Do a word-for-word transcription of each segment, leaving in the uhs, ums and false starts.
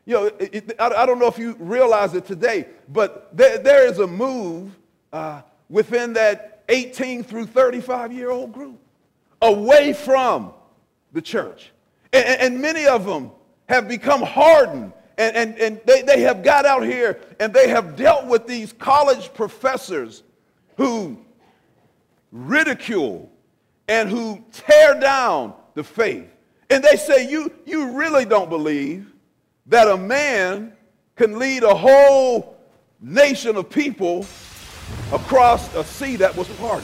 You know, it, it, I, I don't know if you realize it today, but there, there is a move uh, within that eighteen through thirty-five year old group away from the church. And, and many of them have become hardened, and, and, and they, they have got out here and they have dealt with these college professors who ridicule and who tear down the faith. And they say, you, you really don't believe that a man can lead a whole nation of people across a sea that was parted.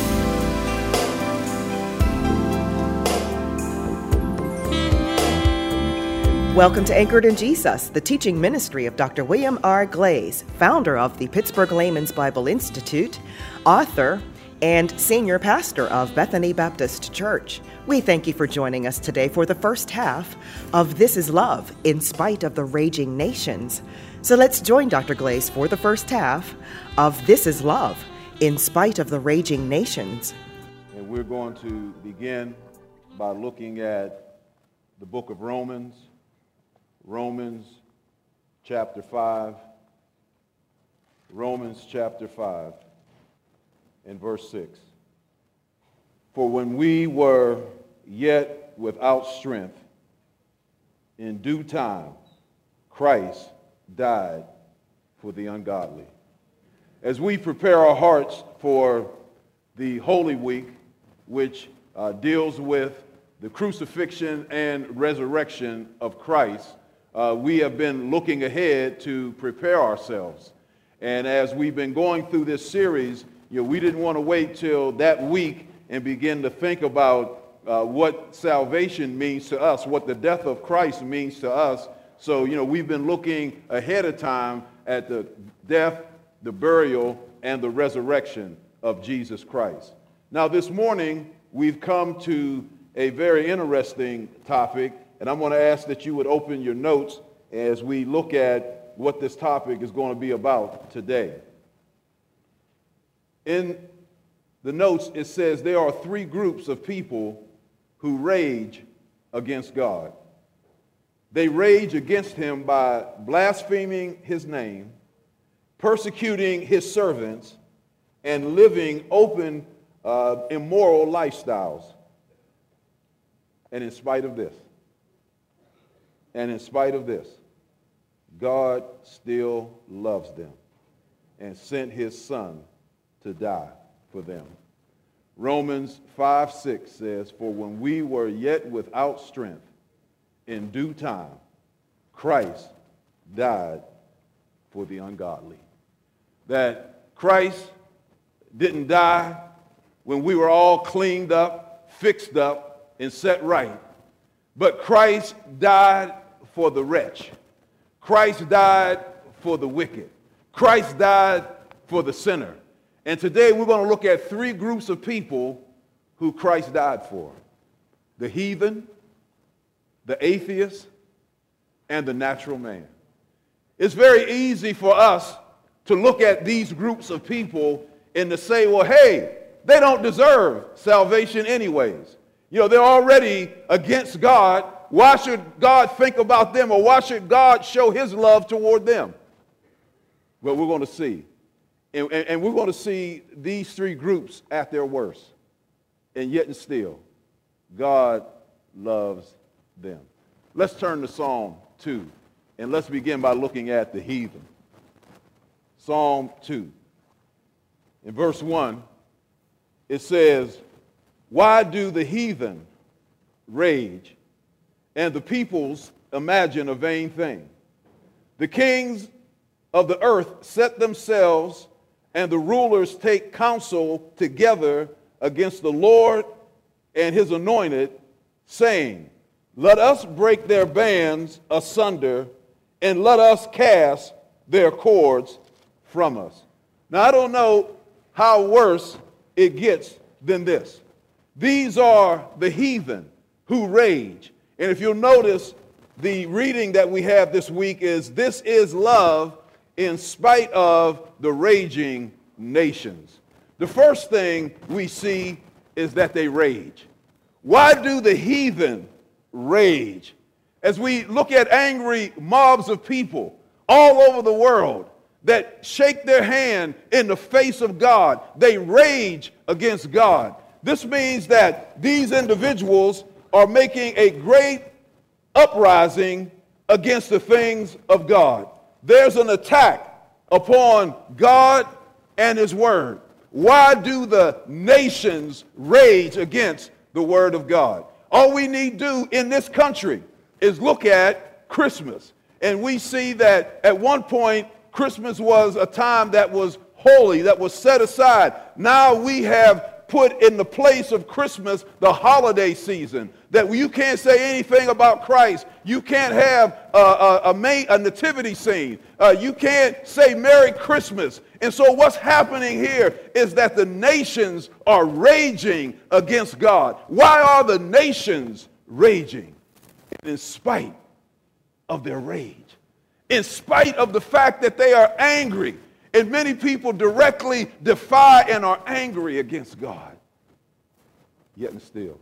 Welcome to Anchored in Jesus, the teaching ministry of Doctor William R. Glaze, founder of the Pittsburgh Layman's Bible Institute, author, and senior pastor of Bethany Baptist Church. We thank you for joining us today for the first half of This is Love, in spite of the raging nations. So let's join Doctor Glaze for the first half of This is Love, in spite of the raging nations. And we're going to begin by looking at the book of Romans, Romans chapter five, Romans chapter five, and verse six. For when we were yet without strength, in due time, Christ died for the ungodly. As we prepare our hearts for the Holy Week, which uh, deals with the crucifixion and resurrection of Christ, uh, we have been looking ahead to prepare ourselves. And as we've been going through this series, you know, we didn't want to wait till that week and begin to think about uh, what salvation means to us, what the death of Christ means to us. So, you know, we've been looking ahead of time at the death, the burial, and the resurrection of Jesus Christ. Now, this morning, we've come to a very interesting topic, and I'm going to ask that you would open your notes as we look at what this topic is going to be about today. In the notes, it says there are three groups of people who rage against God. They rage against him by blaspheming his name, persecuting his servants, and living open, uh, immoral lifestyles. And in spite of this, and in spite of this, God still loves them and sent his son to die for them. Romans five six says, for when we were yet without strength, in due time, Christ died for the ungodly. That Christ didn't die when we were all cleaned up, fixed up, and set right. But Christ died for the wretch. Christ died for the wicked. Christ died for the sinner. And today we're going to look at three groups of people who Christ died for. The heathen, the atheist, and the natural man. It's very easy for us to look at these groups of people and to say, well, hey, they don't deserve salvation anyways. You know, they're already against God. Why should God think about them, or why should God show his love toward them? Well, we're going to see. And, and, and we're going to see these three groups at their worst. And yet and still, God loves them. Let's turn to Psalm two, and let's begin by looking at the heathen. Psalm two. In verse one, it says, why do the heathen rage, and the peoples imagine a vain thing? The kings of the earth set themselves, and the rulers take counsel together against the Lord and his anointed, saying, let us break their bands asunder, and let us cast their cords from us. Now, I don't know how worse it gets than this. These are the heathen who rage. And if you'll notice, the reading that we have this week is, this is love in spite of the raging nations. The first thing we see is that they rage. Why do the heathen rage? as we look at angry mobs of people all over the world that shake their hand in the face of God, they rage against God. This means that these individuals are making a great uprising against the things of God. There's an attack upon God and his word. Why do the nations rage against the word of God? All we need to do in this country is look at Christmas. And we see that at one point, Christmas was a time that was holy, that was set aside. Now we have put in the place of Christmas the holiday season, that you can't say anything about Christ. You can't have a, a, a, main, a nativity scene. Uh, you can't say Merry Christmas. And so what's happening here is that the nations are raging against God. Why are the nations raging? In spite of their rage, in spite of the fact that they are angry, and many people directly defy and are angry against God. Yet and still,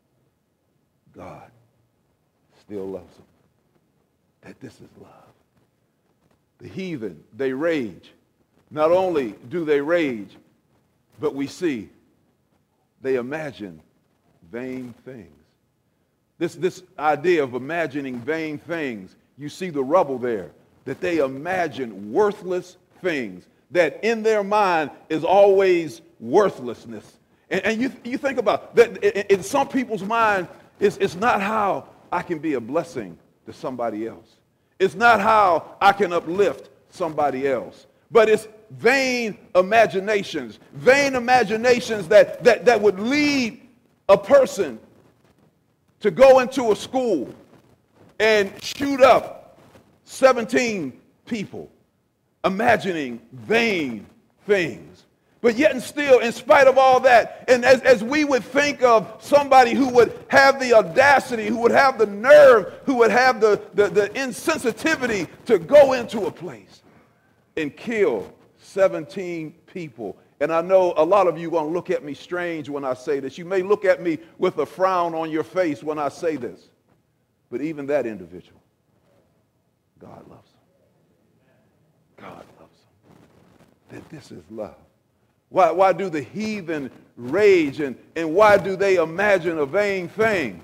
God still loves them. That this is love. The heathen, they rage. Not only do they rage, but we see they imagine vain things. This, this idea of imagining vain things, you see the rubble there, that they imagine worthless things, that in their mind is always worthlessness. And, and you, you think about that in some people's mind, it's, it's not how I can be a blessing to somebody else. It's not how I can uplift somebody else. But it's vain imaginations, vain imaginations that, that, that would lead a person to go into a school and shoot up seventeen people, imagining vain things. But yet and still, in spite of all that, and as, as we would think of somebody who would have the audacity, who would have the nerve, who would have the, the, the insensitivity to go into a place and kill seventeen people. And I know a lot of you are going to look at me strange when I say this. You may look at me with a frown on your face when I say this. But even that individual, God loves them. God loves them. That this is love. Why, why do the heathen rage, and, and why do they imagine a vain thing?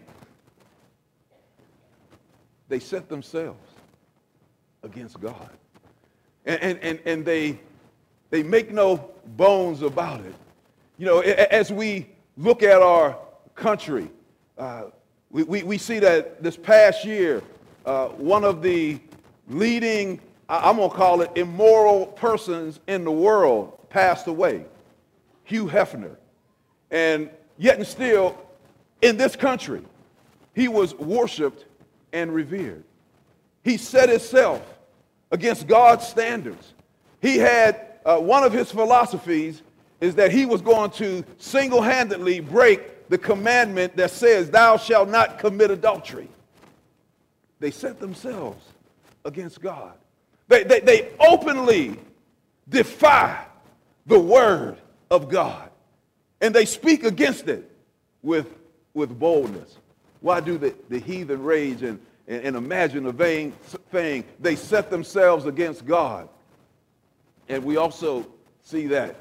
They set themselves against God. And, and, and, and they, they make no bones about it. You know, as we look at our country, uh, we, we, we see that this past year, uh, one of the leading, I'm going to call it immoral persons in the world passed away, Hugh Hefner. And yet and still, in this country, he was worshiped and revered. He set himself against God's standards. He had, uh, one of his philosophies is that he was going to single-handedly break the commandment that says, thou shalt not commit adultery. They set themselves against God. They, they, they openly defy the word of God. And they speak against it with, with boldness. Why do the, the heathen rage and, and, and imagine a vain thing? They set themselves against God. And we also see that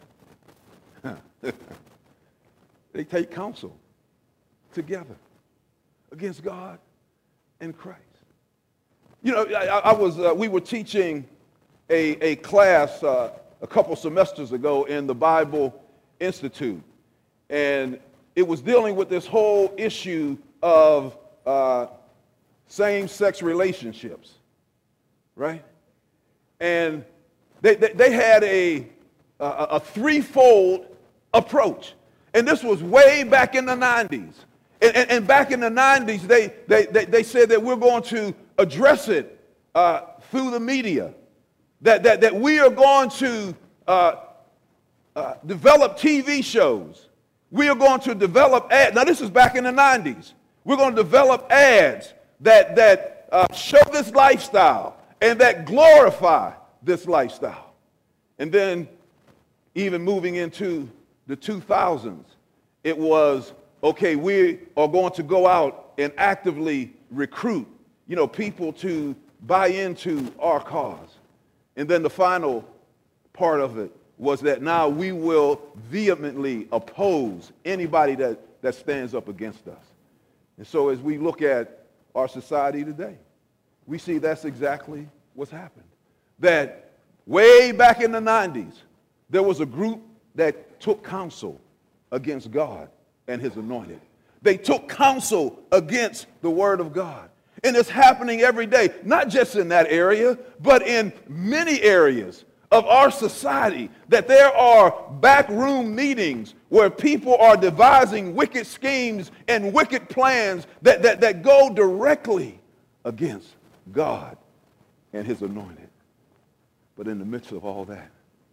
they take counsel together against God and Christ. You know, I, I was, uh, we were teaching a, a class uh, a couple semesters ago in the Bible Institute, and it was dealing with this whole issue of uh, same-sex relationships, right? And they, they, they had a, a, a threefold approach, and this was way back in the nineties. And, and, and back in the nineties, they, they, they, they said that we're going to address it uh, through the media, that, that, that we are going to uh, uh, develop T V shows. We are going to develop ads. Now, this is back in the nineties. We're going to develop ads that, that uh, show this lifestyle and that glorify this lifestyle. And then even moving into the two thousands, it was, okay, we are going to go out and actively recruit you know, people to buy into our cause. And then the final part of it was that now we will vehemently oppose anybody that, that stands up against us. And so as we look at our society today, we see that's exactly what's happened. That way back in the nineties, there was a group that took counsel against God and his anointed. They took counsel against the word of God. And it's happening every day, not just in that area, but in many areas of our society, that there are backroom meetings where people are devising wicked schemes and wicked plans that, that, that go directly against God and his anointed. But in the midst of all that,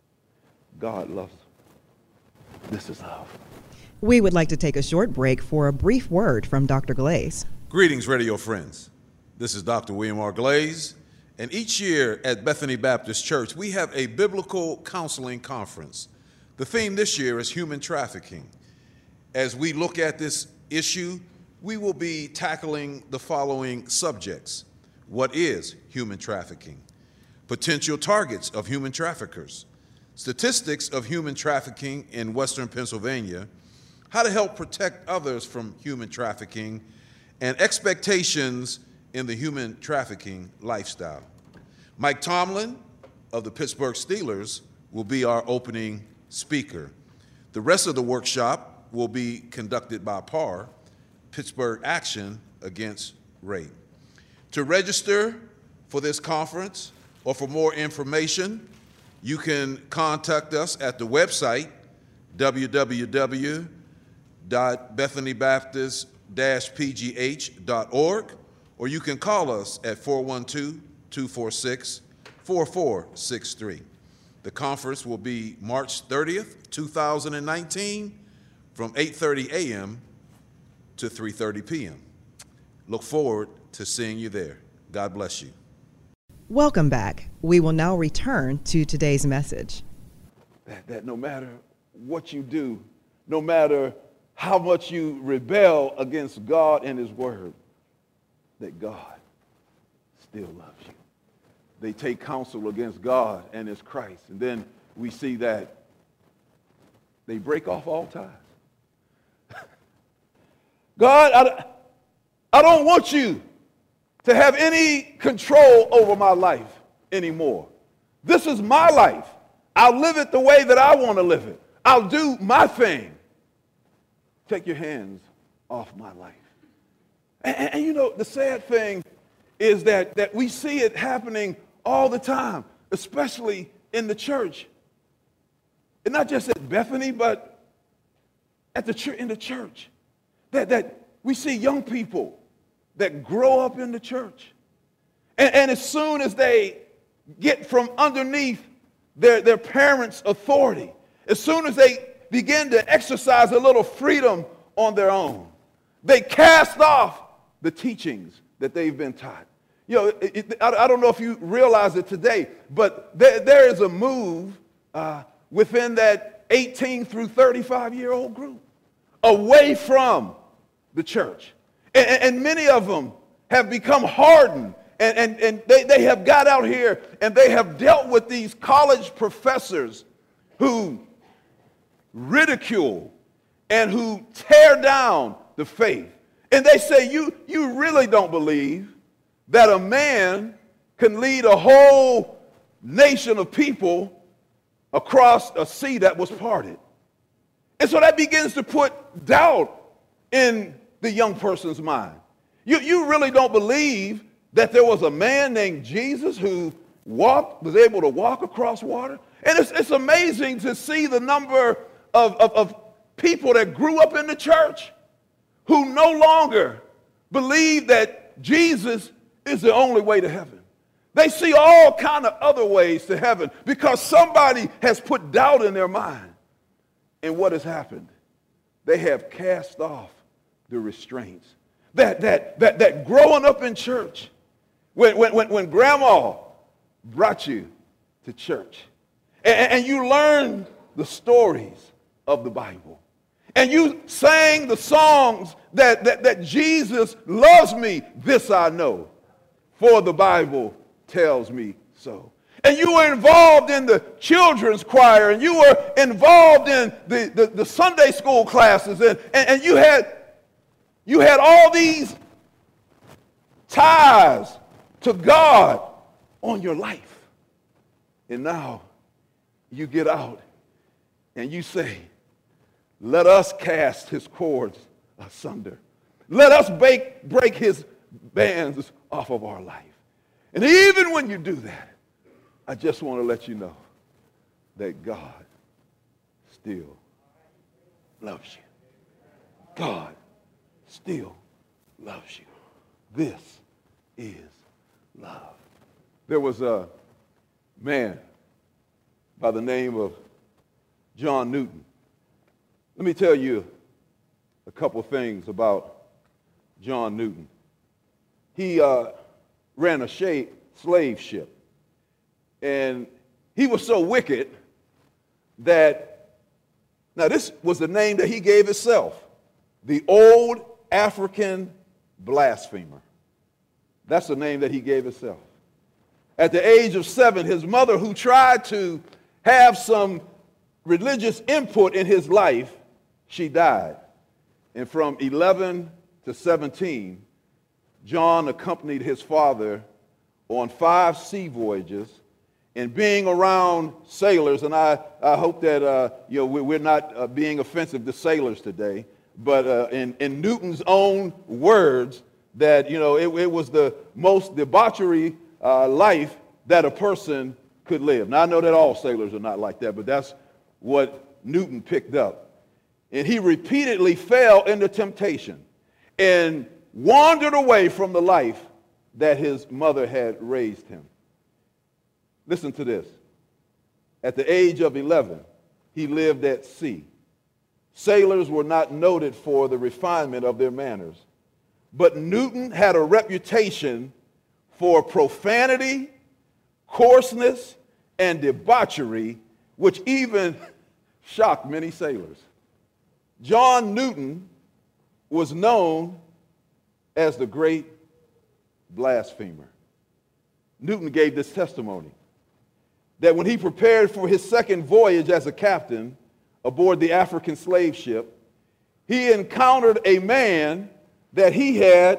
God loves them. This is love. We would like to take a short break for a brief word from Doctor Glaze. Greetings, radio friends. This is Doctor William R. Glaze, and each year at Bethany Baptist Church, we have a biblical counseling conference. The theme this year is human trafficking. As we look at this issue, we will be tackling the following subjects. What is human trafficking? Potential targets of human traffickers. Statistics of human trafficking in Western Pennsylvania. How to help protect others from human trafficking, and expectations in the human trafficking lifestyle. Mike Tomlin of the Pittsburgh Steelers will be our opening speaker. The rest of the workshop will be conducted by P A R, Pittsburgh Action Against Rape. To register for this conference or for more information, you can contact us at the website w w w dot bethany baptist dash p g h dot org, or you can call us at four one two, two four six, four four six three. The conference will be March thirtieth, two thousand nineteen, from eight thirty a m to three thirty p m Look forward to seeing you there. God bless you. Welcome back. We will now return to today's message. That, that no matter what you do, no matter how much you rebel against God and his word, that God still loves you. They take counsel against God and his Christ. And then we see that they break off all ties. God, I, I don't want you to have any control over my life anymore. This is my life. I'll live it the way that I want to live it. I'll do my thing. Take your hands off my life. And, and, and you know, the sad thing is that, that we see it happening all the time, especially in the church. And not just at Bethany, but at the ch- in the church. That, that we see young people that grow up in the church. And, and as soon as they get from underneath their, their parents' authority, as soon as they begin to exercise a little freedom on their own, they cast off the teachings that they've been taught. You know, it, it, I, I don't know if you realize it today, but there, there is a move uh, within that eighteen through thirty-five year old group away from the church. And, and many of them have become hardened, and, and, and they, they have got out here and they have dealt with these college professors who ridicule and who tear down the faith. And they say, you, you really don't believe that a man can lead a whole nation of people across a sea that was parted. And so that begins to put doubt in the young person's mind. You, you really don't believe that there was a man named Jesus who walked, was able to walk across water? And it's, it's amazing to see the number of, of, of people that grew up in the church who no longer believe that Jesus is the only way to heaven. They see all kind of other ways to heaven because somebody has put doubt in their mind. And what has happened? They have cast off the restraints. That, that, that, that growing up in church, when, when, when, when grandma brought you to church, and, and you learned the stories of the Bible, and you sang the songs that, that, that Jesus loves me, this I know, for the Bible tells me so. And you were involved in the children's choir, and you were involved in the, the, the Sunday school classes, and, and, and you had you had all these ties to God on your life. And now you get out and you say, let us cast his cords asunder. Let us break, break his bands off of our life. And even when you do that, I just want to let you know that God still loves you. God still loves you. This is love. There was a man by the name of John Newton. Let me tell you a couple things about John Newton. He uh, ran a sh- slave ship. And he was so wicked that, now this was the name that he gave himself, the Old African Blasphemer. That's the name that he gave himself. At the age of seven, his mother, who tried to have some religious input in his life, she died. And from eleven to seventeen, John accompanied his father on five sea voyages. And being around sailors, and I, I hope that uh, you know, we're not uh, being offensive to sailors today, but uh, in, in Newton's own words, that you know, it, it was the most debauchery uh, life that a person could live. Now, I know that all sailors are not like that, but that's what Newton picked up. And he repeatedly fell into temptation and wandered away from the life that his mother had raised him. Listen to this. At the age of eleven, he lived at sea. Sailors were not noted for the refinement of their manners, but Newton had a reputation for profanity, coarseness, and debauchery, which even shocked many sailors. John Newton was known as the great blasphemer. Newton gave this testimony that when he prepared for his second voyage as a captain aboard the African slave ship, he encountered a man that he had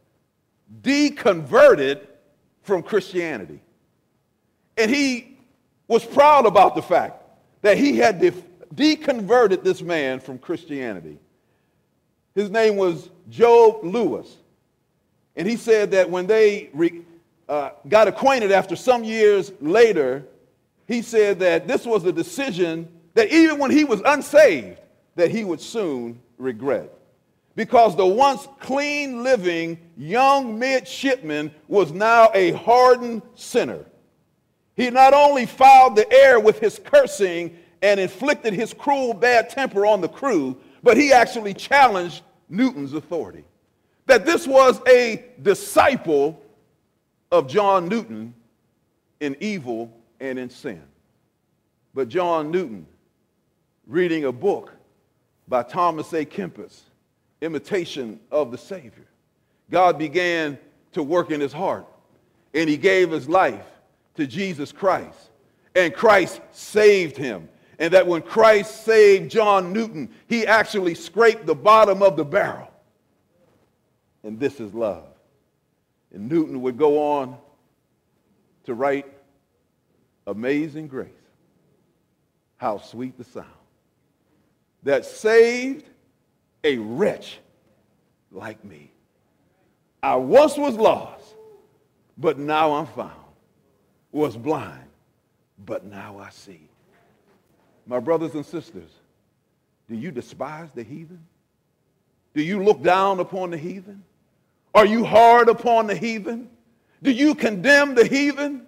deconverted from Christianity. And he was proud about the fact that he had de- deconverted this man from Christianity. His name was Job Lewis. And he said that when they re- uh, got acquainted after some years later, he said that this was a decision that even when he was unsaved, that he would soon regret. Because the once clean living young midshipman was now a hardened sinner. He not only fouled the air with his cursing and inflicted his cruel bad temper on the crew, but he actually challenged Newton's authority. That this was a disciple of John Newton in evil and in sin. But John Newton, reading a book by Thomas A. Kempis, Imitation of the Savior, God began to work in his heart, and he gave his life to Jesus Christ, and Christ saved him. And that when Christ saved John Newton, he actually scraped the bottom of the barrel. And this is love. And Newton would go on to write, Amazing Grace, how sweet the sound that saved a wretch like me. I once was lost, but now I'm found. Was blind, but now I see. My brothers and sisters, do you despise the heathen? Do you look down upon the heathen? Are you hard upon the heathen? Do you condemn the heathen?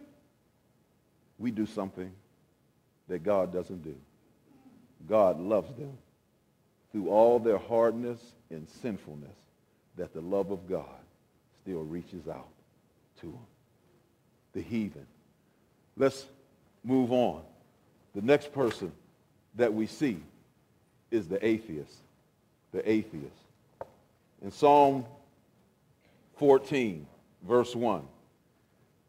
We do something that God doesn't do. God loves them through all their hardness and sinfulness, that the love of God still reaches out to them. The heathen. Let's move on. The next person that we see is the atheist. The atheist. In Psalm fourteen, verse one,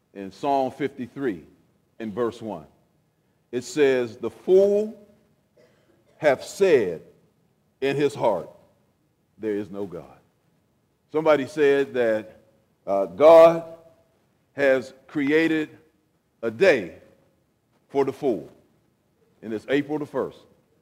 in Psalm fifty-three in verse one. It says, the fool hath said in his heart, there is no God. Somebody said that uh, God has created a day for the fool, and it's April the first.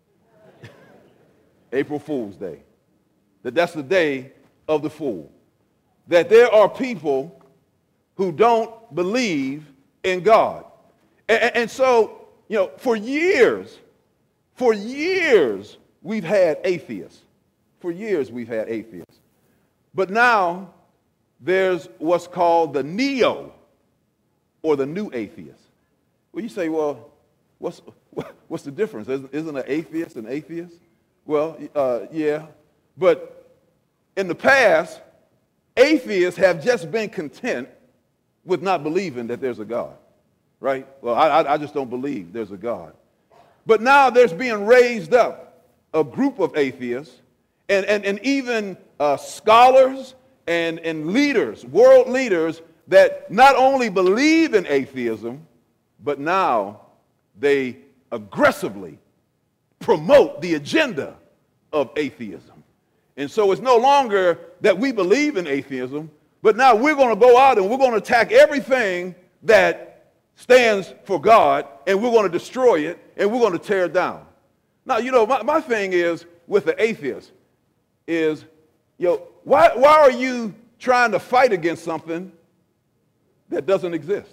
April Fool's Day. That that's the day of the fool. That there are people who don't believe in God. And, and so, you know, for years, for years, we've had atheists. For years, we've had atheists. But now, there's what's called the neo, or the new atheist. Well, you say, well, what's, what's the difference? Isn't, isn't an atheist an atheist? Well, uh, yeah. But in the past, atheists have just been content with not believing that there's a God, right? Well, I, I just don't believe there's a God. But now there's being raised up a group of atheists and, and, and even uh, scholars and, and leaders, world leaders, that not only believe in atheism, but now they aggressively promote the agenda of atheism. And so it's no longer that we believe in atheism, but now we're going to go out and we're going to attack everything that stands for God, and we're going to destroy it, and we're going to tear it down. Now, you know, my, my thing is with the atheist is, you know, why, why are you trying to fight against something that doesn't exist?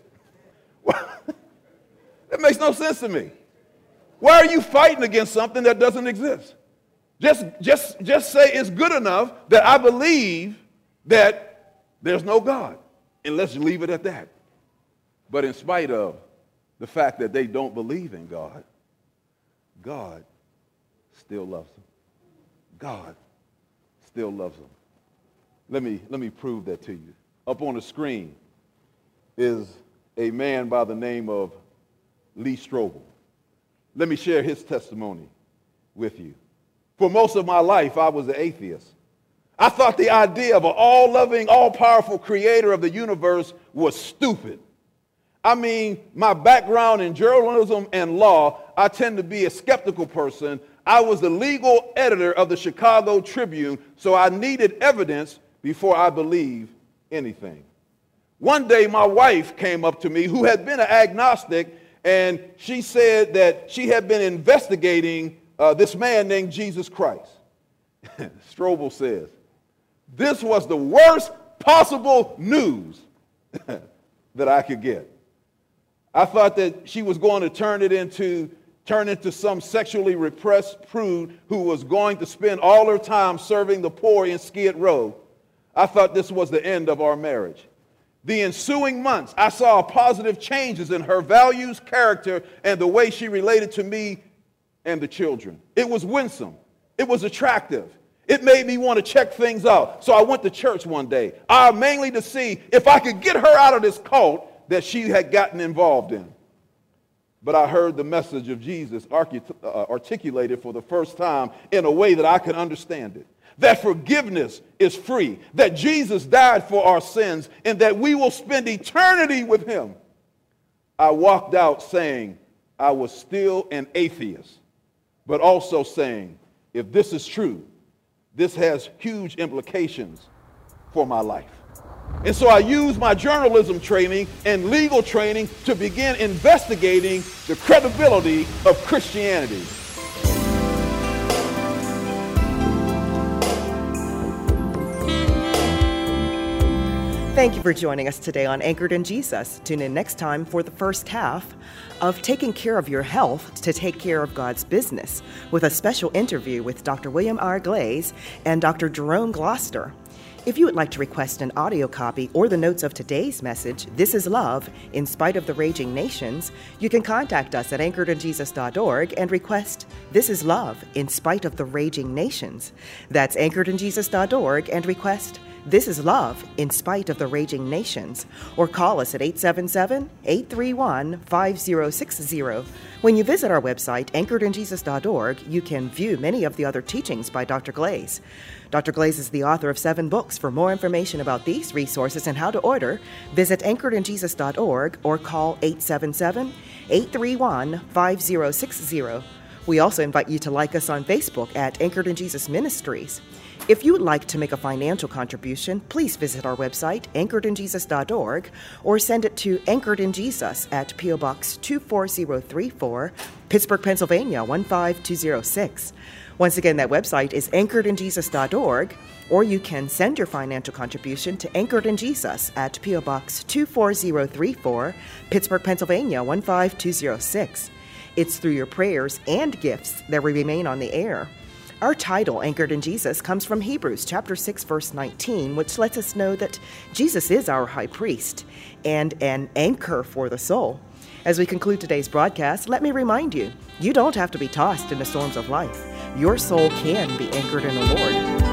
That makes no sense to me. Why are you fighting against something that doesn't exist? Just, just, just say it's good enough that I believe that there's no God, and let's leave it at that. But in spite of the fact that they don't believe in God, God still loves them. God still loves them. Let me, let me prove that to you. Up on the screen is a man by the name of Lee Strobel. Let me share his testimony with you. For most of my life, I was an atheist. I thought the idea of an all-loving, all-powerful creator of the universe was stupid. I mean, my background in journalism and law, I tend to be a skeptical person. I was the legal editor of the Chicago Tribune, so I needed evidence before I believed anything. One day, my wife came up to me, who had been an agnostic, and she said that she had been investigating uh, this man named Jesus Christ. Strobel says, this was the worst possible news that I could get. I thought that she was going to turn it into, turn into some sexually repressed prude who was going to spend all her time serving the poor in Skid Row. I thought this was the end of our marriage. The ensuing months, I saw positive changes in her values, character, and the way she related to me and the children. It was winsome. It was attractive. It made me want to check things out. So I went to church one day, uh, mainly to see if I could get her out of this cult that she had gotten involved in. But I heard the message of Jesus articulated for the first time in a way that I could understand it. That forgiveness is free, that Jesus died for our sins, and that we will spend eternity with him. I walked out saying I was still an atheist, but also saying, if this is true, this has huge implications for my life. And so I used my journalism training and legal training to begin investigating the credibility of Christianity. Thank you for joining us today on Anchored in Jesus. Tune in next time for the first half of Taking Care of Your Health to Take Care of God's Business, with a special interview with Doctor William R. Glaze and Doctor Jerome Gloucester. If you would like to request an audio copy or the notes of today's message, This is Love, in Spite of the Raging Nations, you can contact us at anchored in jesus dot org and request This is Love, in Spite of the Raging Nations. That's anchored in jesus dot org and request This is love in spite of the raging nations. Or call us at eight seven seven, eight three one, five zero six zero. When you visit our website, anchored in jesus dot org, you can view many of the other teachings by Doctor Glaze. Doctor Glaze is the author of seven books. For more information about these resources and how to order, visit anchored in jesus dot org or call eight seven seven, eight three one, five zero six zero. We also invite you to like us on Facebook at Anchored in Jesus Ministries. If you would like to make a financial contribution, please visit our website, anchored in jesus dot org, or send it to Anchored in Jesus at P O. Box two four zero three four, Pittsburgh, Pennsylvania one five two zero six. Once again, that website is anchored in jesus dot org, or you can send your financial contribution to Anchored in Jesus at P O. Box two four zero three four, Pittsburgh, Pennsylvania one five two zero six. It's through your prayers and gifts that we remain on the air. Our title, Anchored in Jesus, comes from Hebrews chapter six, verse nineteen, which lets us know that Jesus is our high priest and an anchor for the soul. As we conclude today's broadcast, let me remind you, you don't have to be tossed in the storms of life. Your soul can be anchored in the Lord.